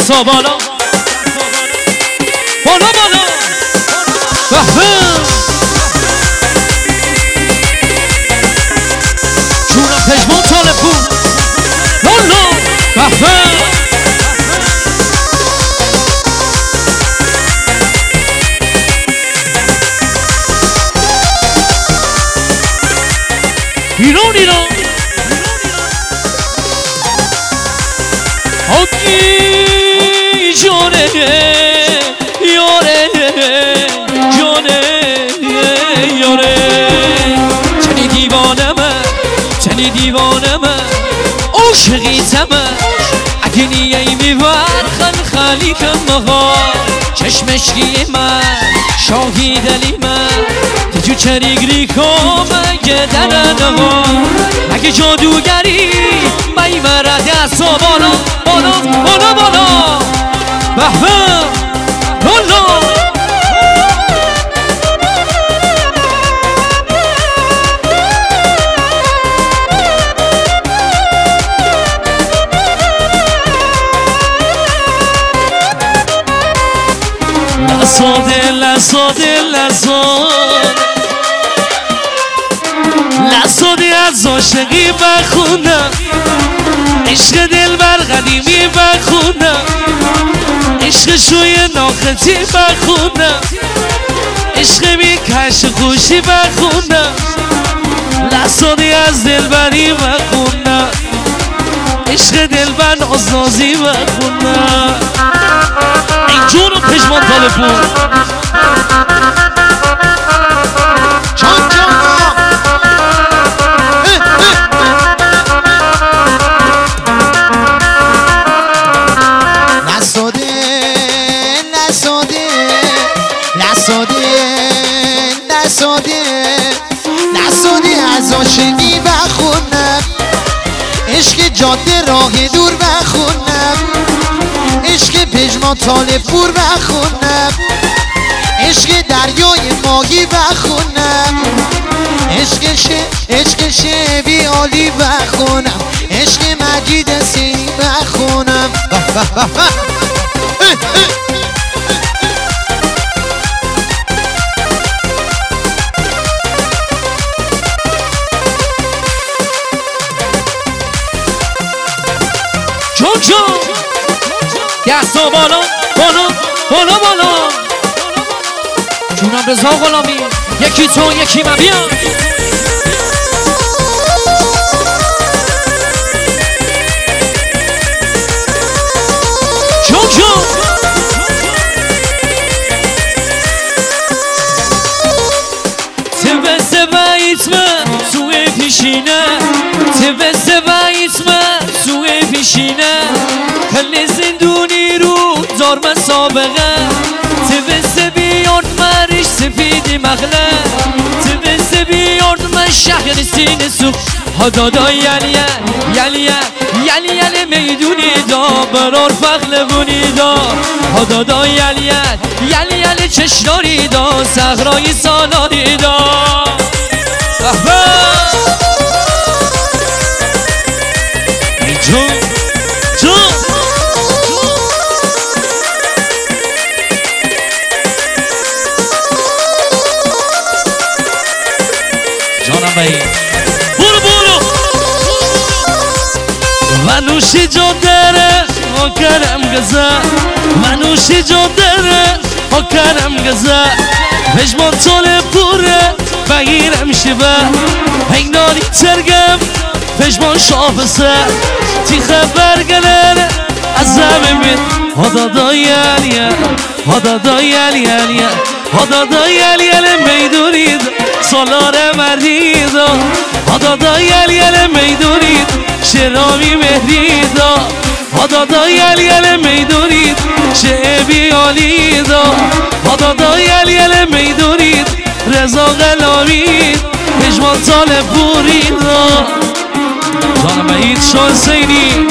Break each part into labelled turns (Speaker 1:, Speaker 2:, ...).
Speaker 1: دستا بالا بالا بالا جونم پشمان طالب بود لالا ایران ایران آکی جانه یاره جانه یاره چنی دیوانمه عاشقیتمه اگه نیایی میبر خالی کن مغار چشمشگی من شاهی دلی من تجو چریگری کن مگه درنها مگه جادوگری میمره دستا بالا بالا بالا بالا بهبه لالا لساده از عاشقی بخونم عشق دل بر قدیمی بخونم عشق شوی ناختی بخونم عشق میکش خوشی بخونم لساده از دلبری بخونم عشق دلبر نازنازی بخونم این جون و پشمان طالب بود چان چان نساده از عاشقی بخونم عشق جاده راه دور بخونم عشق پژمان طالب پور بخونم عشق دریای ماهی بخونم عشق شبی عالی بخونم عشق مجید سینی بخونم جون جون دستا بالا بالا بالا بالا جونم رضا غلامی یکی تو یکی من بیا جون جون تبسه و ایتمه سوی پیشینه تبسه و ایتمه سوی پیشینه کل زندونی رو دار مسابقه تبسه بیان مرش سفیدی مغله تبسه بیان من شهر سینه سوخ هدادا یلی میدونی دا برار فقل بونی دا هدادا یلی چشناری دا صغرای سالاری دا جانم بایی برو منوشی جادره آکرم گزه منوشی جادره آکرم گزه پژمان طالب پوره بگیرم شبه هنگناری ترگم پژمان شافسه تی خبر گلره از زمین هدادا یلی میدونید سالار مردید هدادا یلی میدونید شرامی مهدید هدادا یلی میدونید شعبی عالید هدادا یلی میدونید رضا غلامید پژمان طالب پورید جانم بهید شاه حسینی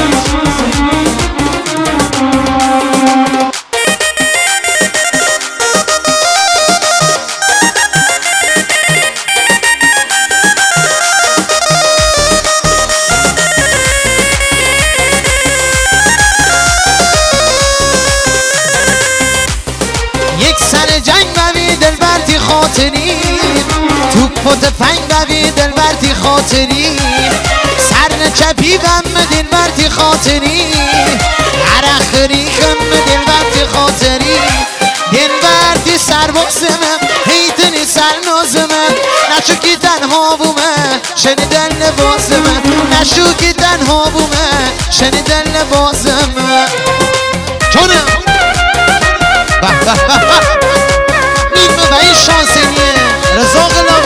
Speaker 2: فنگ دوی دل برتی خاطری سر نچپی غم دل برتی خاطری عرخری غم دل برتی خاطری دل برتی سربازمه هیتنی سر نازمه نشو که تنها بومه شنیدن لباسمه نشو که تنها بومه شنیدن لباسمه جانم نیمه و این شانسینیه رزاق